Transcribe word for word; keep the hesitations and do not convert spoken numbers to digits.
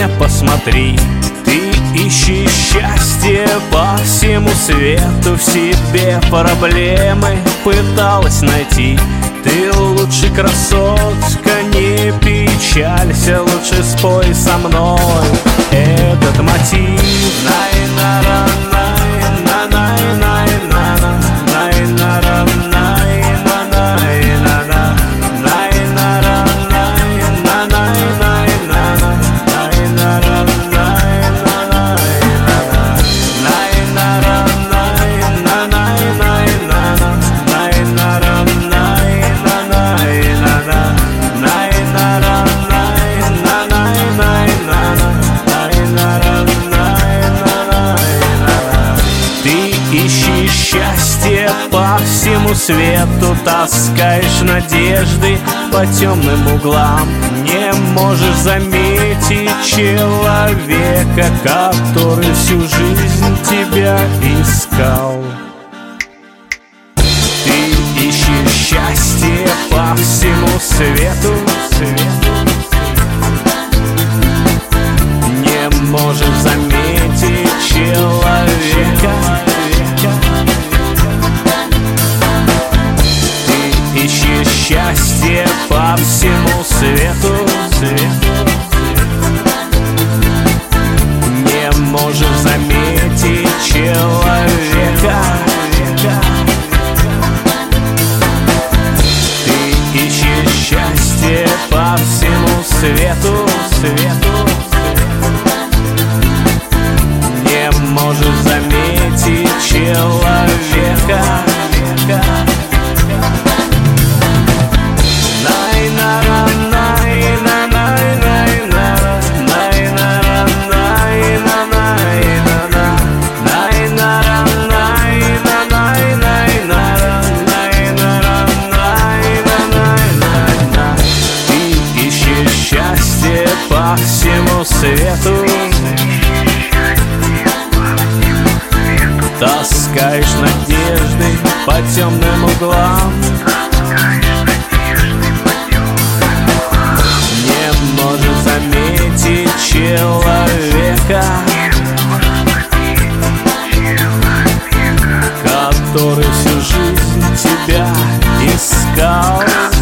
меня посмотри. Ты ищешь счастье по всему свету, в себе проблемы пыталась найти. Ты лучше, красотка, не печалься, лучше спой со мной этот мотив. Ищи счастье по всему свету, таскаешь надежды по темным углам. Не можешь заметить человека, который всю жизнь тебя искал. Ты ищешь счастье по всему свету, не можешь заметить человека. Ищешь счастье по всему свету, не можешь заметить человека. Ты ищешь счастье по всему свету, не можешь заметить человека. По всему свету таскаешь надежды по темным углам. Не можешь заметить человека, который всю жизнь тебя искал.